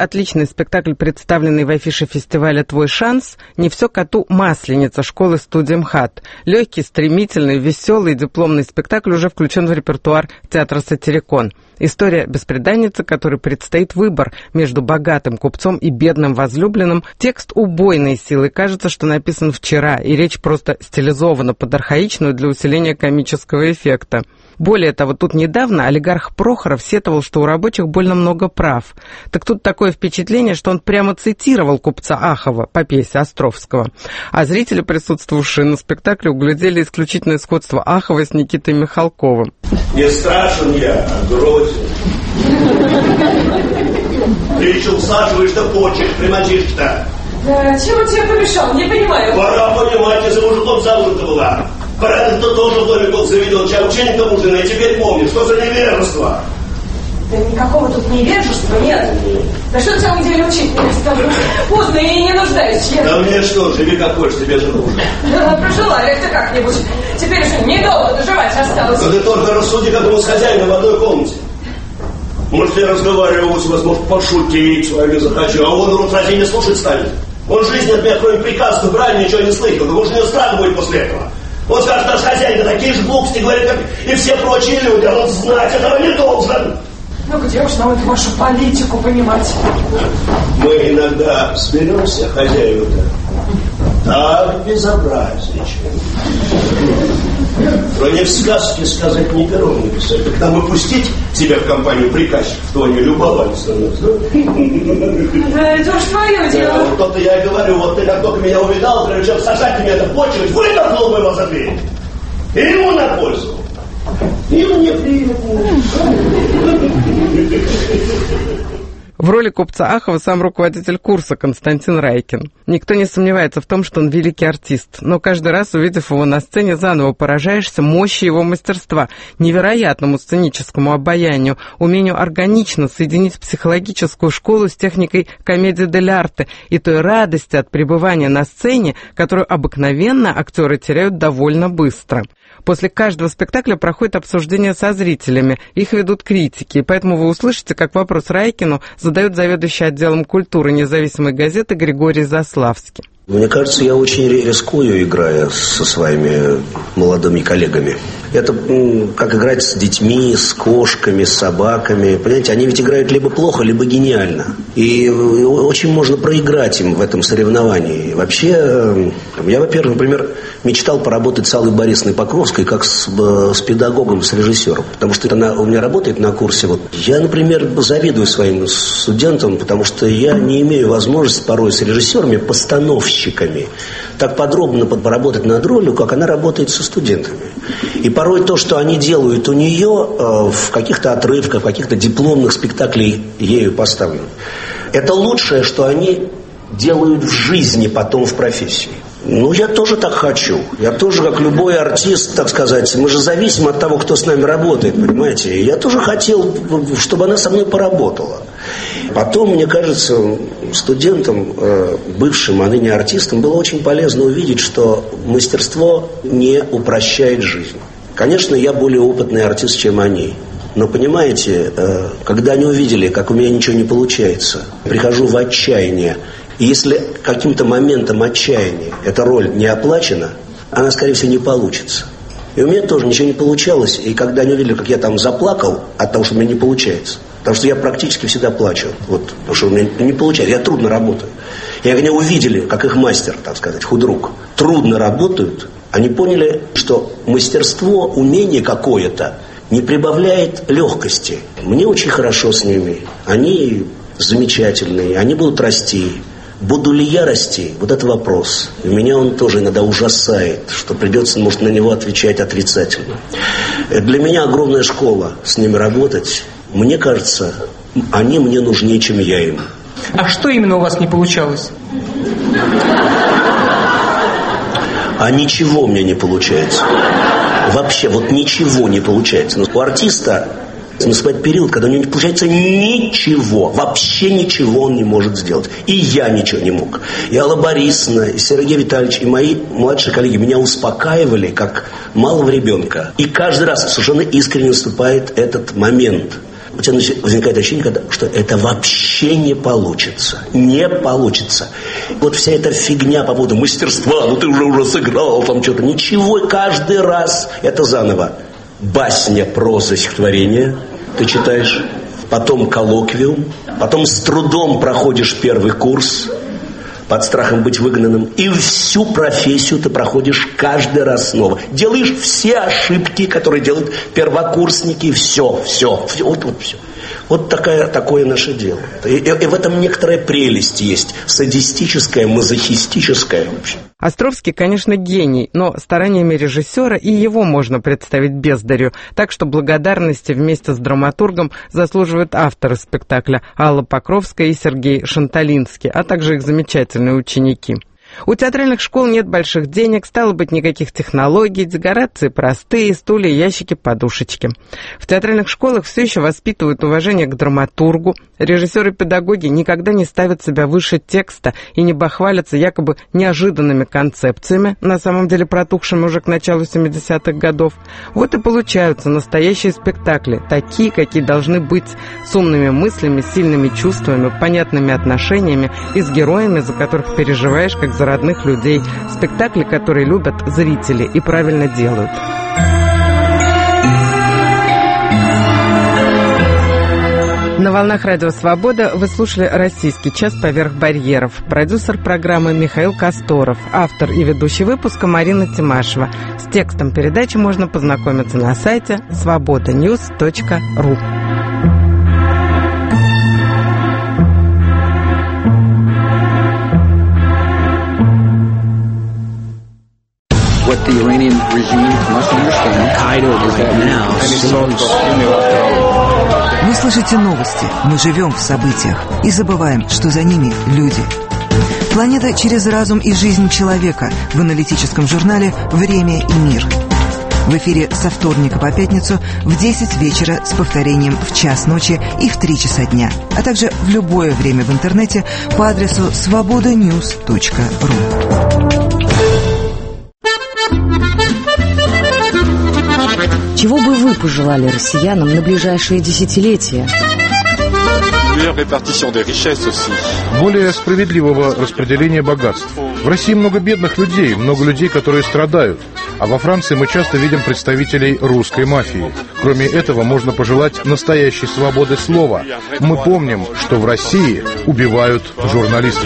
отличный спектакль, представленный в афише фестиваля «Твой шанс», «Не все коту масленица» школы-студии МХАТ. Легкий, стремительный, веселый дипломный спектакль уже включен в репертуар театра «Сатирикон». История бесприданницы, которой предстоит выбор между богатым купцом и бедным возлюбленным. Текст убойной силы. Кажется, что написан вчера, и речь просто стилизована под архаичную для усиления комического эффекта. Более того, тут недавно олигарх Прохоров сетовал, что у рабочих больно много прав. Так тут такое впечатление, что он прямо цитировал купца Ахова по пьесе Островского. А зрители, присутствовавшие на спектакле, углядели исключительное сходство Ахова с Никитой Михалковым. Не страшен я, а грозен. Ты что усаживаешь-то почек, примочишь-то? Чем он тебе помешал? Не понимаю. Пора понимать, ты за мужиком замужем-то была. Пора ты тоже в доме был заведен, чай ученик-то мужина, и теперь помню, что за невежество. Да никакого тут невежества нет. Да что целый день учить меня стану? Поздно и не нуждаюсь. Да мне что, живи как хочешь, тебе же нужно. Да, прожила ли ты как-нибудь? Теперь же недолго доживать осталось. Да ты только рассуди, как мы с хозяином в одной комнате. Может, я разговариваю с вас, может, пошутить с вами захочу, а он рот разве не слушать станет? Он жизнь от меня, кроме приказа, брали, ничего не слыхал. Да может, у него страх будет после этого. Он скажет, наш хозяин, да такие же глупости говорит, как и все прочие люди, а он знать этого не должен. Ну где уж нам эту вашу политику понимать? Мы иногда сберемся, хозяева-то, так безобразничаем. Но не в сказке сказать, ни пером написать. Так нам выпустить тебя в компанию приказчиков, то они любовались на нас, да? Да, это уж твое дело. Вот то-то я и говорю, вот ты как только меня увидал, прежде чем сажать меня это почвать, вытолкнул бы его за дверь. И ему на пользу. И мне приятно. В роли купца Ахова сам руководитель курса Константин Райкин. Никто не сомневается в том, что он великий артист, но каждый раз, увидев его на сцене, заново поражаешься мощи его мастерства, невероятному сценическому обаянию, умению органично соединить психологическую школу с техникой комедии дель-арте и той радости от пребывания на сцене, которую обыкновенно актеры теряют довольно быстро. После каждого спектакля проходит обсуждение со зрителями, их ведут критики, и поэтому вы услышите, как вопрос Райкину задает заведующий отделом культуры независимой газеты Григорий Заславский. Мне кажется, я очень рискую, играя со своими молодыми коллегами. Это как играть с детьми, с кошками, с собаками. Понимаете, они ведь играют либо плохо, либо гениально. И очень можно проиграть им в этом соревновании. Вообще, я, во-первых, например, мечтал поработать с Аллой Борисовной Покровской как с педагогом, с режиссером. Потому что она у меня работает на курсе. Вот. Я, например, завидую своим студентам, потому что я не имею возможности порой с режиссерами, постановщиками, так подробно поработать над ролью, как она работает со студентами. И порой то, что они делают у нее в каких-то отрывках, в каких-то дипломных спектаклях ею поставлено, это лучшее, что они делают в жизни, потом в профессии. Ну, я тоже так хочу. Я тоже, как любой артист, так сказать, мы же зависим от того, кто с нами работает, понимаете? И я тоже хотел, чтобы она со мной поработала. Потом, мне кажется, студентам, бывшим, а ныне артистам, было очень полезно увидеть, что мастерство не упрощает жизнь. Конечно, я более опытный артист, чем они. Но, понимаете, когда они увидели, как у меня ничего не получается, прихожу в отчаяние. И если каким-то моментом отчаяния эта роль не оплачена, она, скорее всего, не получится. И у меня тоже ничего не получалось. И когда они увидели, как я там заплакал от того, что у меня не получается, потому что я практически всегда плачу, вот, потому что у меня не получается, я трудно работаю. И они увидели, как их мастер, так сказать, худрук, трудно работают, они поняли, что мастерство, умение какое-то не прибавляет легкости. Мне очень хорошо с ними. Они замечательные, они будут расти. Буду ли я расти? Вот это вопрос. И меня он тоже иногда ужасает, что придется, может, на него отвечать отрицательно. Для меня огромная школа с ними работать. Мне кажется, они мне нужнее, чем я им. А что именно у вас не получалось? А ничего у меня не получается. Вообще, вот ничего не получается. Но у артиста наступает период, когда у него не получается ничего. Вообще ничего он не может сделать. И я ничего не мог. И Алла Борисовна, и Сергей Витальевич, и мои младшие коллеги меня успокаивали, как малого ребенка. И каждый раз совершенно искренне наступает этот момент. у тебя возникает ощущение, что это вообще не получится. Не получится. Вот вся эта фигня по поводу мастерства, ну ты уже сыграл там что-то. Ничего, каждый раз это заново. Басня, проза, стихотворение ты читаешь, потом коллоквиум, потом с трудом проходишь первый курс, под страхом быть выгнанным, и всю профессию ты проходишь каждый раз снова. Делаешь все ошибки, которые делают первокурсники, все. Вот такое наше дело. И в этом некоторая прелесть есть, садистическая, мазохистическая вообще. Островский, конечно, гений, но стараниями режиссера и его можно представить бездарью, так что благодарности вместе с драматургом заслуживают авторы спектакля Алла Покровская и Сергей Шанталинский, а также их замечательные ученики. У театральных школ нет больших денег, стало быть, никаких технологий, декорации простые, стулья, ящики, подушечки. В театральных школах все еще воспитывают уважение к драматургу. Режиссеры-педагоги никогда не ставят себя выше текста и не бахвалятся якобы неожиданными концепциями, на самом деле протухшими уже к началу 70-х годов. Вот и получаются настоящие спектакли, такие, какие должны быть, с умными мыслями, сильными чувствами, понятными отношениями и с героями, за которых переживаешь, как за родных людей. Спектакли, которые любят зрители и правильно делают. На волнах Радио Свобода вы слушали «Российский час поверх барьеров». Продюсер программы Михаил Касторов, автор и ведущий выпуска Марина Тимашева. С текстом передачи можно познакомиться на сайте svobodanews.ru. What the Iranian regime must understand, Qaeda is that now. Вы слышите новости, мы живем в событиях и забываем, что за ними люди. Планета через разум и жизнь человека в аналитическом журнале «Время и мир». В эфире со вторника по пятницу в 10 вечера с повторением в час ночи и в 3 часа дня, а также в любое время в интернете по адресу svobodanews.ru. Чего бы вы пожелали россиянам на ближайшие десятилетия? Более справедливого распределения богатств. В России много бедных людей, много людей, которые страдают. А во Франции мы часто видим представителей русской мафии. Кроме этого, можно пожелать настоящей свободы слова. Мы помним, что в России убивают журналистов.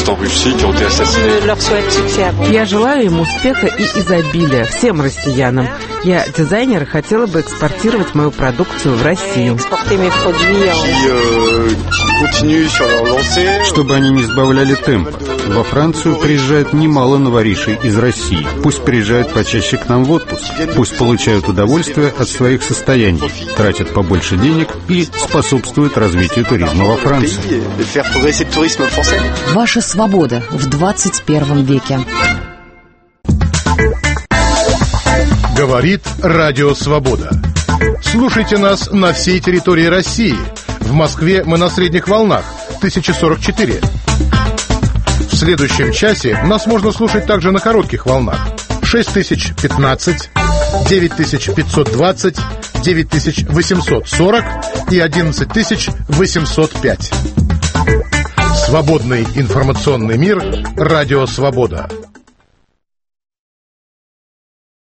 Я желаю им успеха и изобилия всем россиянам. Я дизайнер и хотела бы экспортировать мою продукцию в Россию. Чтобы они не сбавляли темп. Во Францию приезжает немало новоришей из России. Пусть приезжают почаще к нам в отпуск. Пусть получают удовольствие от своих состояний, тратят побольше денег и способствуют развитию туризма во Франции. Ваша свобода в 21 веке. Говорит Радио Свобода. Слушайте нас на всей территории России. В Москве мы на средних волнах 1044. В следующем часе нас можно слушать также на коротких волнах 6015, 9520, 9840 и 11805. Свободный информационный мир. Радио Свобода.